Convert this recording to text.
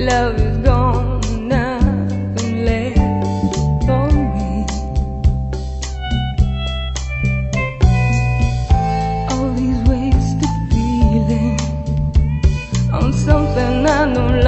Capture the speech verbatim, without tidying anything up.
love is gone, nothing left for me. All these wasted feelings on something I know